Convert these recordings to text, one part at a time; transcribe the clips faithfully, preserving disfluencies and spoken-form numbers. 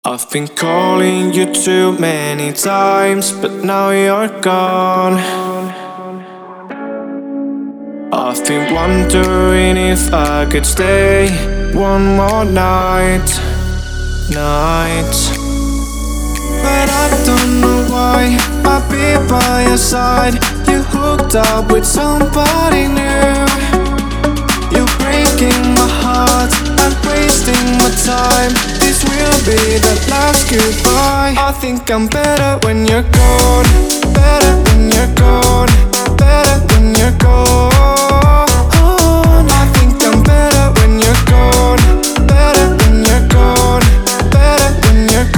I've been calling you too many times, but now you're gone. I've been wondering if I could stay one more night, night. But I don't know why I'll be by your side. You hooked up with somebody new. You're breaking my heart and wasting my time. This will be the last goodbye. I think I'm better when you're gone. Better when you're gone. Better when you're gone. I think I'm better when you're gone. Better when you're gone. Better when you're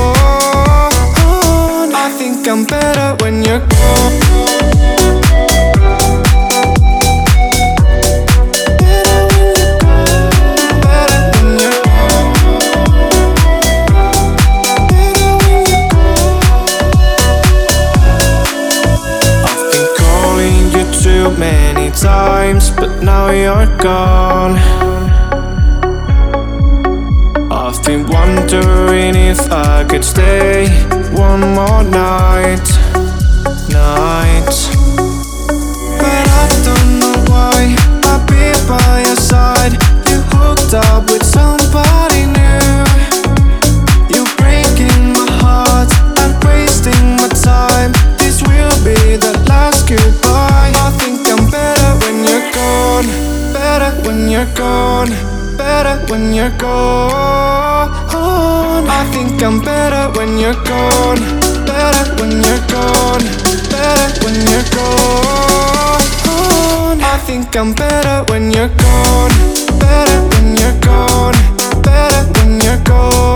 gone. I think I'm better when you're gone. Too many times, but now you're gone. I've been wondering if I could stay one more night, night. But I don't know why I'll be by your side. You hooked up with somebody new. You're breaking my heart and wasting my time. This will be the last goodbye. I think I'm better when you're gone. Better when you're gone. Better when you're gone. I think I'm better when you're gone. Better when you're gone. Better when you're gone. I think I'm better when you're gone. Better when you're gone. Better when you're gone.